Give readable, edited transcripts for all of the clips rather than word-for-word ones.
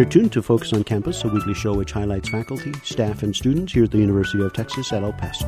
You're tuned to Focus on Campus, a weekly show which highlights faculty, staff, and students here at the University of Texas at El Paso.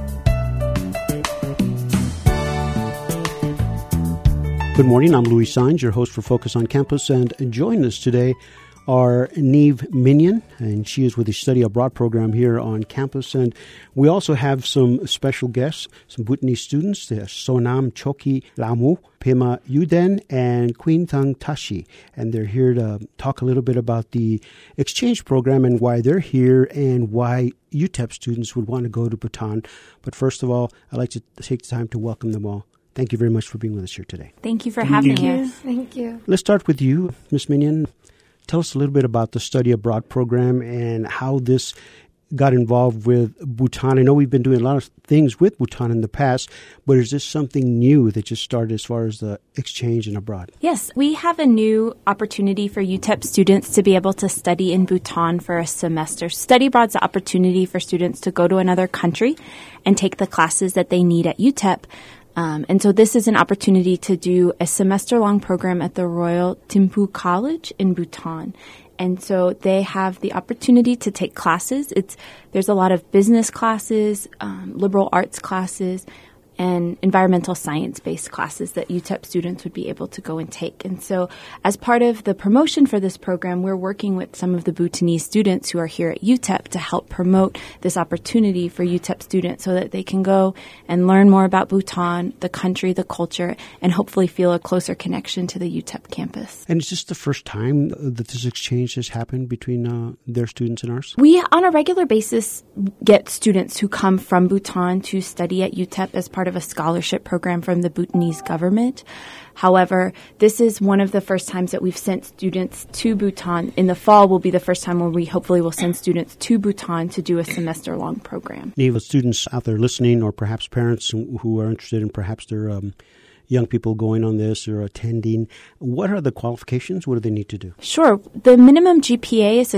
Good morning, I'm Louis Saenz, your host for Focus on Campus, and joining us today are Neve Minion, and she is with the Study Abroad program here on campus. And we also have some special guests, some Bhutanese students, Sonam Choki Lamu, Pema Yuden, and Queen Thang Tashi. And they're here to talk a little bit about the exchange program and why they're here and why UTEP students would want to go to Bhutan. But first of all, I'd like to take the time to welcome them all. Thank you very much for being with us here today. Thank you for having us. Thank you. Let's start with you, Ms. Minion. Tell us a little bit about the Study Abroad program and how this got involved with Bhutan. I know we've been doing a lot of things with Bhutan in the past, but is this something new that just started as far as the exchange and abroad? Yes, we have a new opportunity for UTEP students to be able to study in Bhutan for a semester. Study Abroad is the opportunity for students to go to another country and take the classes that they need at UTEP. And so this is an opportunity to do a semester-long program at the Royal Thimphu College in Bhutan. And so they have the opportunity to take classes. There's a lot of business classes, liberal arts classes, and environmental science-based classes that UTEP students would be able to go and take. And so as part of the promotion for this program, we're working with some of the Bhutanese students who are here at UTEP to help promote this opportunity for UTEP students so that they can go and learn more about Bhutan, the country, the culture, and hopefully feel a closer connection to the UTEP campus. And is this the first time that this exchange has happened between their students and ours? We, on a regular basis, get students who come from Bhutan to study at UTEP as part of a scholarship program from the Bhutanese government. However, this is one of the first times that we've sent students to Bhutan. In the fall will be the first time when we hopefully will send students to Bhutan to do a semester-long program. Neva, students out there listening, or perhaps parents who are interested in perhaps their young people going on this or attending, what are the qualifications? What do they need to do? Sure. The minimum GPA is a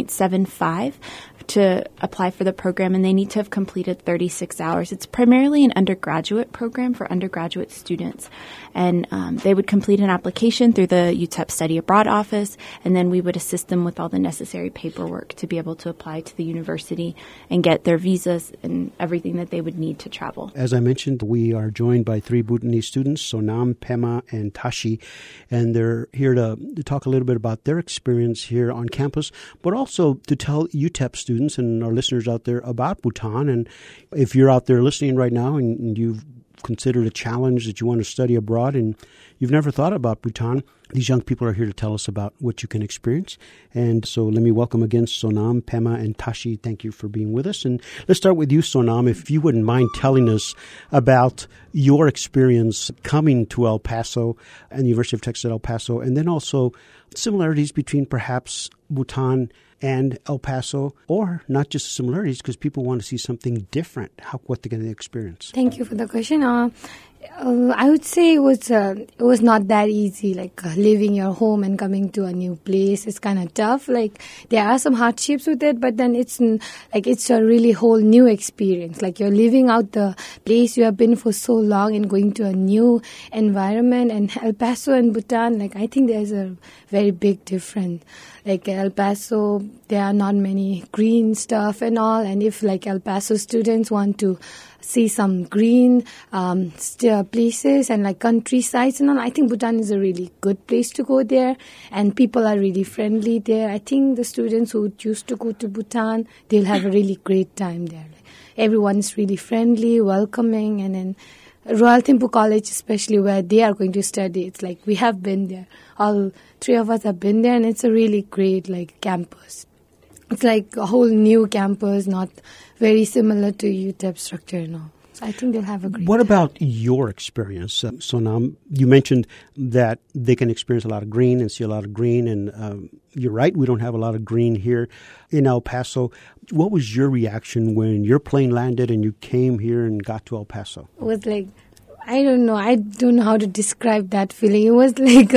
2.75 to apply for the program, and they need to have completed 36 hours. It's primarily an undergraduate program for undergraduate students. And they would complete an application through the UTEP Study Abroad office, and then we would assist them with all the necessary paperwork to be able to apply to the university and get their visas and everything that they would need to travel. As I mentioned, we are joined by three Bhutanese students, Sonam, Pema, and Tashi, and they're here to talk a little bit about their experience here on campus, but also to tell UTEP students and our listeners out there about Bhutan. And if you're out there listening right now and you've considered a challenge that you want to study abroad and you've never thought about Bhutan, these young people are here to tell us about what you can experience. And so let me welcome again Sonam, Pema, and Tashi. Thank you for being with us. And let's start with you, Sonam, if you wouldn't mind telling us about your experience coming to El Paso and the University of Texas at El Paso, and then also similarities between perhaps Bhutan and El Paso, or not just similarities, because people want to see something different, what they're going to experience. Thank you for the question. I would say it was not that easy, leaving your home and coming to a new place. It's kind of tough. There are some hardships with it, but then it's a really whole new experience. You're leaving out the place you have been for so long and going to a new environment. And El Paso and Bhutan, I think there's a very big difference. El Paso, there are not many green stuff and all. And if El Paso students want to see some green places and countrysides and all, I think Bhutan is a really good place to go there, and people are really friendly there. I think the students who choose to go to Bhutan, they'll have a really great time there. Everyone is really friendly, welcoming, and then Royal Thimphu College, especially where they are going to study, it's we have been there. All three of us have been there, and it's a really great campus. It's a whole new campus, not very similar to UTEP structure and all. So I think they'll have a great What time. about your experience, Sonam? You mentioned that they can experience a lot of green and see a lot of green, and you're right, we don't have a lot of green here in El Paso. What was your reaction when your plane landed and you came here and got to El Paso? It was I don't know how to describe that feeling. It was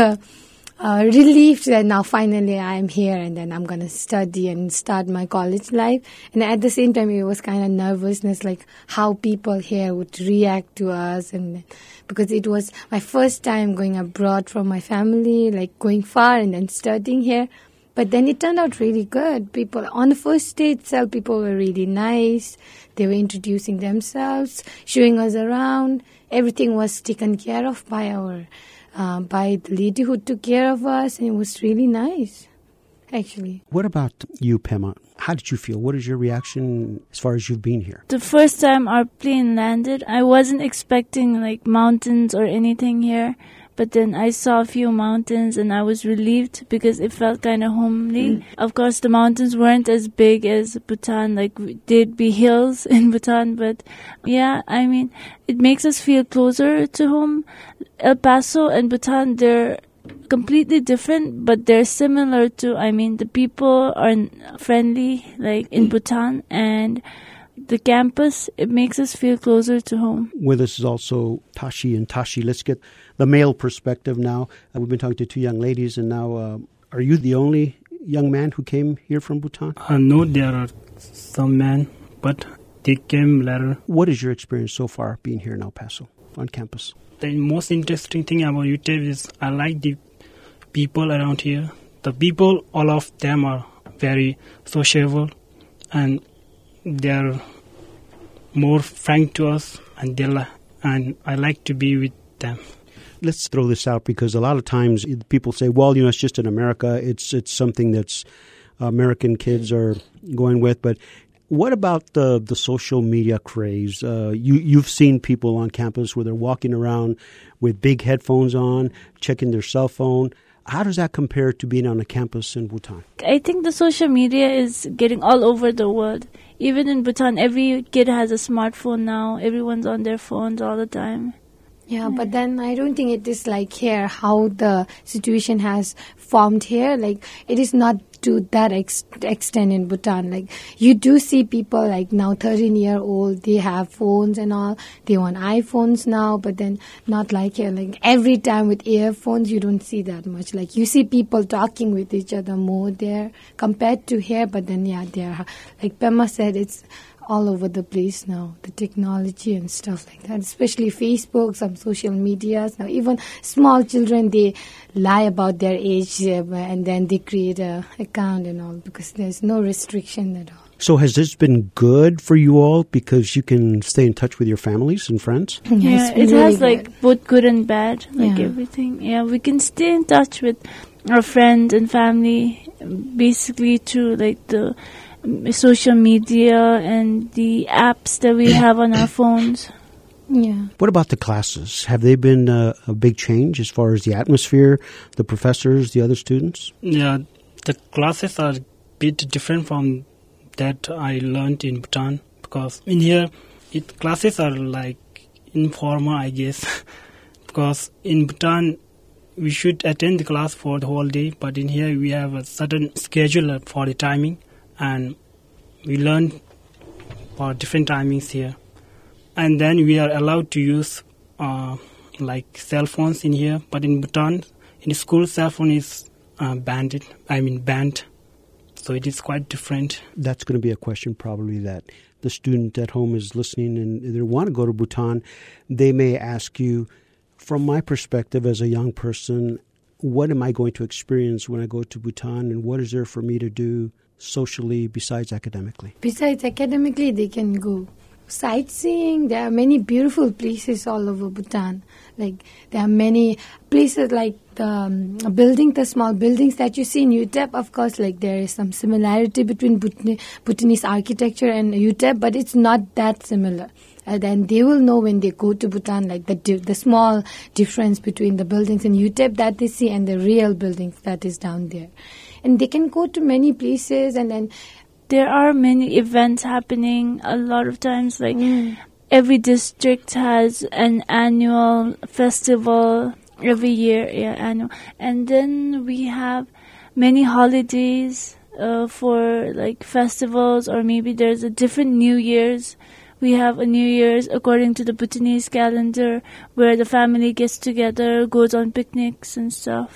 relieved that now finally I'm here and then I'm going to study and start my college life. And at the same time, it was kind of nervousness, how people here would react to us. And because it was my first time going abroad from my family, going far and then studying here. But then it turned out really good. People on the first day itself, people were really nice. They were introducing themselves, showing us around. Everything was taken care of by by the lady who took care of us, and it was really nice, actually. What about you, Pema? How did you feel? What is your reaction as far as you've been here? The first time our plane landed, I wasn't expecting like mountains or anything here. But then I saw a few mountains and I was relieved because it felt kind of homely. Of course, the mountains weren't as big as Bhutan, like there'd be hills in Bhutan. But yeah, I mean, it makes us feel closer to home. El Paso and Bhutan, they're completely different, but they're similar to, I mean, the people are friendly, like in Bhutan, and the campus, it makes us feel closer to home. With us is also Tashi and Tashi. Let's get the male perspective now. We've been talking to two young ladies, and now are you the only young man who came here from Bhutan? No, there are some men, but they came later. What is your experience so far being here in El Paso on campus? The most interesting thing about UTEP is I like the people around here. The people, all of them are very sociable, and they're more frank to us, and I like to be with them. Let's throw this out because a lot of times people say, well, it's just in America. It's something that's American kids are going with. But what about the social media craze? You've seen people on campus where they're walking around with big headphones on, checking their cell phone. How does that compare to being on a campus in Bhutan? I think the social media is getting all over the world. Even in Bhutan, every kid has a smartphone now. Everyone's on their phones all the time. Yeah, but then I don't think it is like here how the situation has formed here. Like, it is not to that extent in Bhutan. Like, you do see people like now 13-year-old, they have phones and all. They want iPhones now, but then not like here. Like, every time with earphones, you don't see that much. Like, you see people talking with each other more there compared to here. But then, yeah, they're, like Pema said, it's all over the place now, the technology and stuff like that, especially Facebook, some social medias. Now, even small children, they lie about their age and then they create an account and all because there's no restriction at all. So has this been good for you all because you can stay in touch with your families and friends? Yeah, it really has good. like both good and bad, like everything. Yeah, we can stay in touch with our friends and family basically through like the social media and the apps that we have on our phones. Yeah. What about the classes? Have they been a big change as far as the atmosphere, the professors, the other students? Yeah, the classes are a bit different from that I learned in Bhutan because in here, classes are like informal, I guess, because in Bhutan, we should attend the class for the whole day, but in here we have a certain schedule for the timing. And we learn for different timings here. And then we are allowed to use like cell phones in here. But in Bhutan, in school, cell phone is banned. So it is quite different. That's going to be a question probably that the student at home is listening and they want to go to Bhutan. They may ask you, from my perspective as a young person, what am I going to experience when I go to Bhutan and what is there for me to do socially besides academically? Besides academically, they can go sightseeing. There are many beautiful places all over Bhutan. Like, there are many places like the small buildings that you see in UTEP. Of course, like there is some similarity between Bhutanese architecture and UTEP, but it's not that similar. Then they will know when they go to Bhutan, like the small difference between the buildings in UTEP that they see and the real buildings that is down there. And they can go to many places, and then there are many events happening a lot of times. Like every district has an annual festival every year, annual. And then we have many holidays for like festivals, or maybe there's a different New Year's. We have a New Year's according to the Bhutanese calendar where the family gets together, goes on picnics and stuff.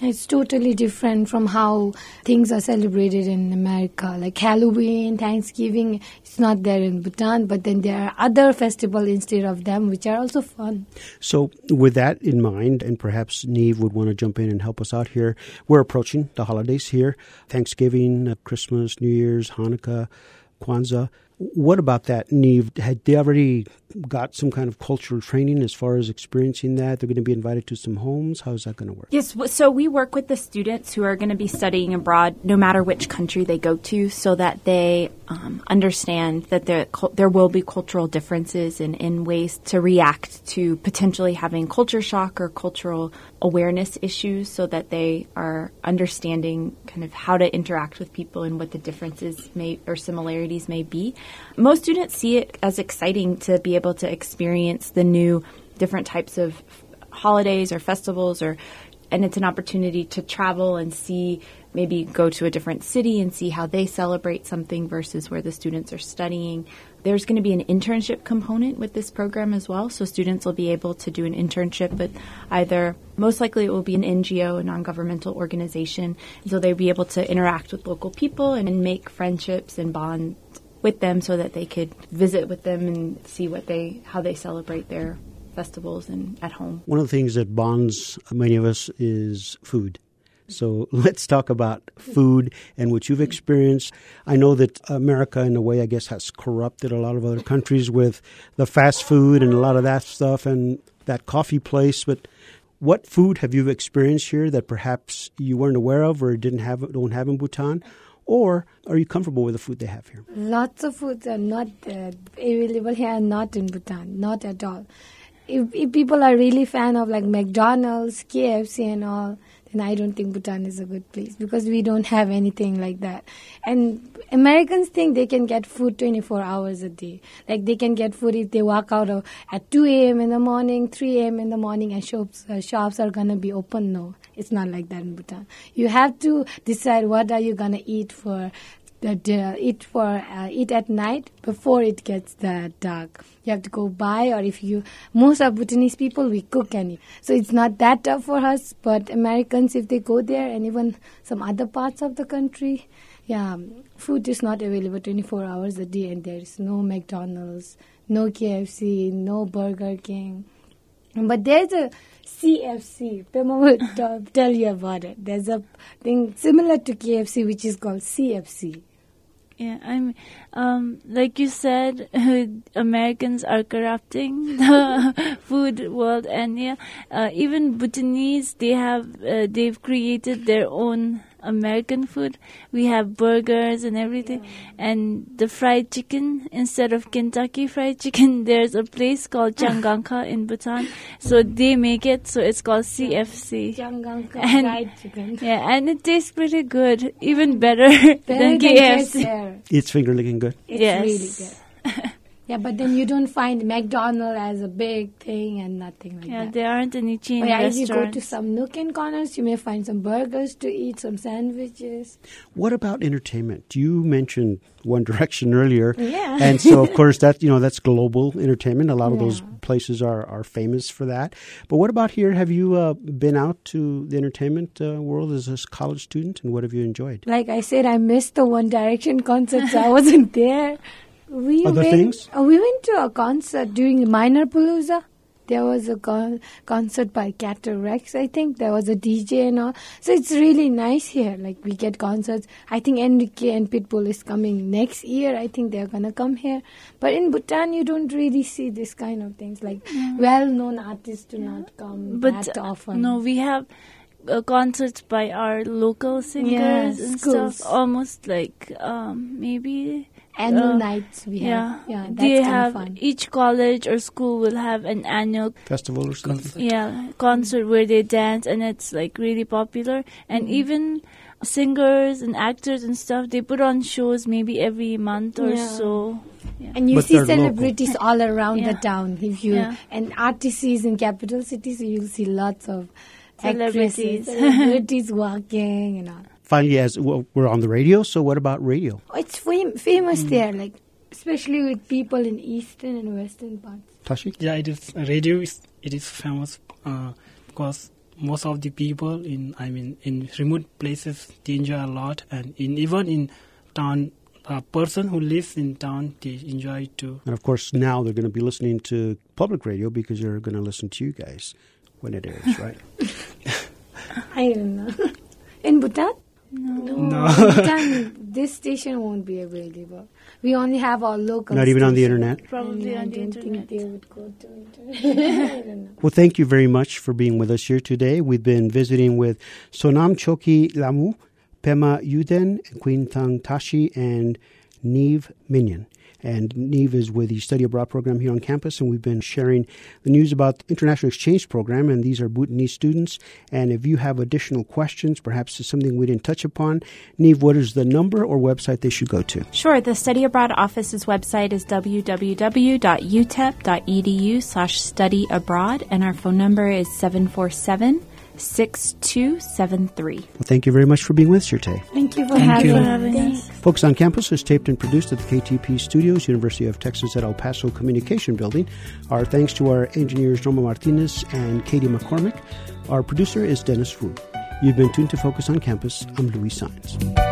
It's totally different from how things are celebrated in America. Like Halloween, Thanksgiving, it's not there in Bhutan, but then there are other festivals instead of them, which are also fun. So with that in mind, and perhaps Neve would want to jump in and help us out here, we're approaching the holidays here. Thanksgiving, Christmas, New Year's, Hanukkah, Kwanzaa. What about that, Neve? Had they already got some kind of cultural training as far as experiencing that? They're going to be invited to some homes? How's that going to work? Yes, so we work with the students who are going to be studying abroad, no matter which country they go to, so that they understand that there will be cultural differences in ways to react to potentially having culture shock or cultural awareness issues, so that they are understanding kind of how to interact with people and what the differences or similarities may be. Most students see it as exciting to be able to experience the new different types of holidays or festivals, and it's an opportunity to travel and see, maybe go to a different city and see how they celebrate something versus where the students are studying. There's going to be an internship component with this program as well, so students will be able to do an internship with either, most likely it will be an NGO, a non-governmental organization, so they'll be able to interact with local people and make friendships and bond with them so that they could visit with them and see how they celebrate their festivals and at home. One of the things that bonds many of us is food. So let's talk about food and what you've experienced. I know that America, in a way, I guess, has corrupted a lot of other countries with the fast food and a lot of that stuff and that coffee place. But what food have you experienced here that perhaps you weren't aware of or don't have in Bhutan? Or are you comfortable with the food they have here? Lots of foods are not available here, not in Bhutan, not at all. If people are really fan of like McDonald's, KFC and all, then I don't think Bhutan is a good place because we don't have anything like that. And Americans think they can get food 24 hours a day. Like they can get food if they walk out at 2 a.m. in the morning, 3 a.m. in the morning, and shops are going to be open. No, it's not like that in Bhutan. You have to decide what are you going to eat for eat at night before it gets dark. You have to go buy, or most of Bhutanese people, we cook and eat. So it's not that tough for us, but Americans, if they go there, and even some other parts of the country, food is not available 24 hours a day, and there is no McDonald's, no KFC, no Burger King. But there's a CFC. Pema will tell you about it. There's a thing similar to KFC, which is called CFC. Yeah, like you said, Americans are corrupting the food world, and even Bhutanese, they've created their own American food. We have burgers and everything, and the fried chicken, instead of Kentucky Fried Chicken, there's a place called Changanka in Bhutan, so they make it, so it's called CFC. Changanka fried chicken. Yeah, and it tastes pretty good, even better than KFC. It's finger licking good. It's really good. Yeah, but then you don't find McDonald's as a big thing and nothing like that. Yeah, there aren't any chain restaurants. If you go to some nook and corners, you may find some burgers to eat, some sandwiches. What about entertainment? You mentioned One Direction earlier. Yeah. And so, of course, that's global entertainment. A lot of those places are famous for that. But what about here? Have you been out to the entertainment world as a college student, and what have you enjoyed? Like I said, I missed the One Direction concert, so I wasn't there. Other things? We went to a concert during Minor Palooza. There was a concert by Cater Rex, I think. There was a DJ and all. So it's really nice here. Like, we get concerts. I think Enrique and Pitbull is coming next year. I think they're going to come here. But in Bhutan, you don't really see this kind of things. Like, well-known artists do not come that often. No, we have concerts by our local singers and schools. stuff. Almost like maybe... Annual nights we have. Yeah, that's they kind have, of fun. Each college or school will have an annual festival or something. Concert where they dance, and it's like really popular. And even singers and actors and stuff, they put on shows maybe every month or so. Yeah. And you see celebrities all around the town. If you and RTCs in capital cities, you'll see lots of celebrities walking and all. Finally, as we're on the radio, so what about radio? It's famous there, like especially with people in eastern and western parts. Tashi? Yeah, it is radio. It is famous because most of the people in remote places, they enjoy a lot, and even in town, a person who lives in town, they enjoy it too. And of course, now they're going to be listening to public radio because they're going to listen to you guys when it airs, right? I don't know. In Bhutan? No. In Bhutan, this station won't be available. We only have our local Not even on the station. internet? Probably on the I don't internet. think they would go to internet. I don't know. Well, thank you very much for being with us here today. We've been visiting with Sonam Choki Lamu, Pema Yuden, Queen Tashi, and Neve Minion. And Neve is with the Study Abroad program here on campus, and we've been sharing the news about the International Exchange Program, and these are Bhutanese students. And if you have additional questions, perhaps it's something we didn't touch upon, Neve, what is the number or website they should go to? Sure. The Study Abroad Office's website is www.utep.edu/studyabroad, and our phone number is 747-6273. Well, thank you very much for being with us here today. Thank you for Thank you. Having us. Focus on Campus is taped and produced at the KTP Studios, University of Texas at El Paso Communication Building. Our thanks to our engineers Norma Martinez and Katie McCormick. Our producer is Dennis Wu. You've been tuned to Focus on Campus. I'm Louis Sines.